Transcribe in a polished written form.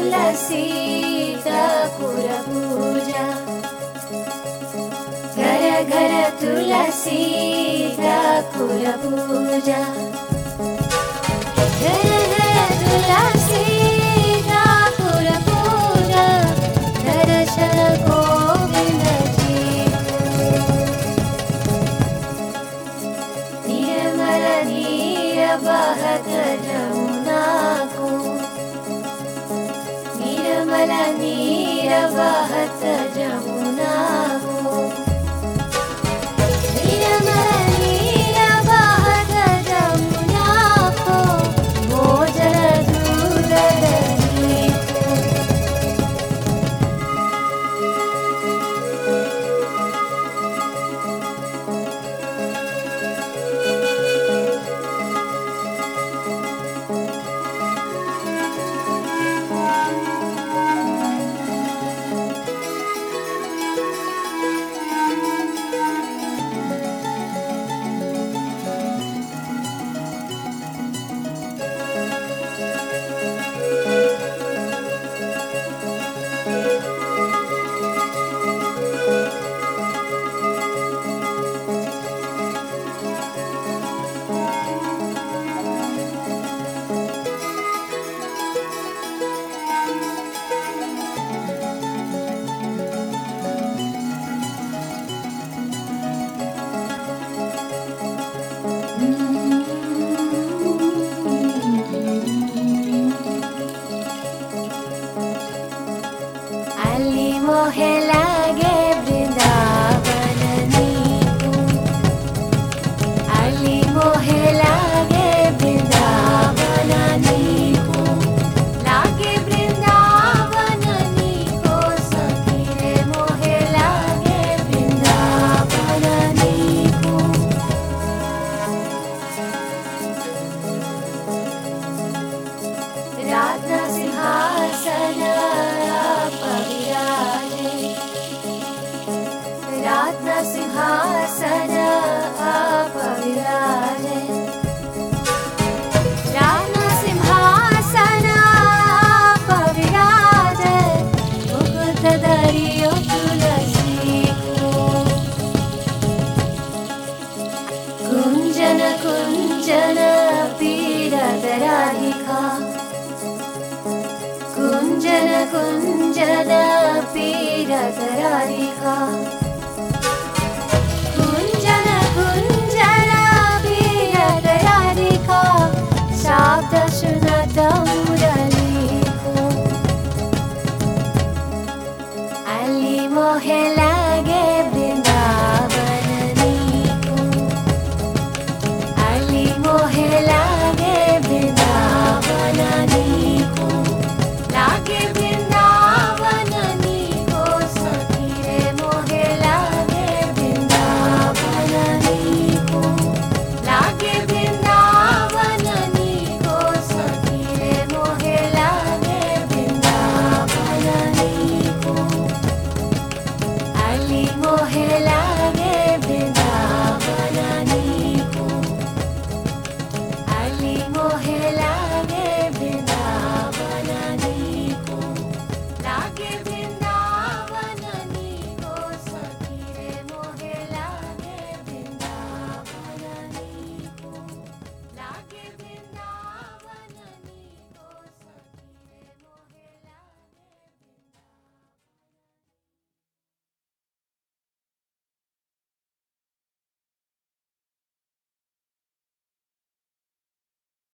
तुलसी ठाकुर पूजा, घर घर तुलसी ठाकुर पूजा, घर घर तुलसी ठाकुर पूजा, दर्शन गोविंद जी को। निर्मल नीर बहत जमुना को, निर्मल नीर बहत जमुना को, निर्मल नीर बहत जमुना को, भोजन दूध दही को। ಅಲ್ಲಿ मोहे लागे वृंदावन नीकु, ಅಲ್ಲಿ मोहे लागे वृंदावन नीकु, लागे वृंदावन नीको सखी रे, मोहे लागे वृंदावन नीकु। राज सिंहासन विराजे, रत्न सिंहासन आप विराजे, रत्न सिंहासन आप विराजे, मुकुट धरियो तुलसी को। कुंजन कुंजन पीरत राधिका, कुंजन कुंजन पीरत राधिका।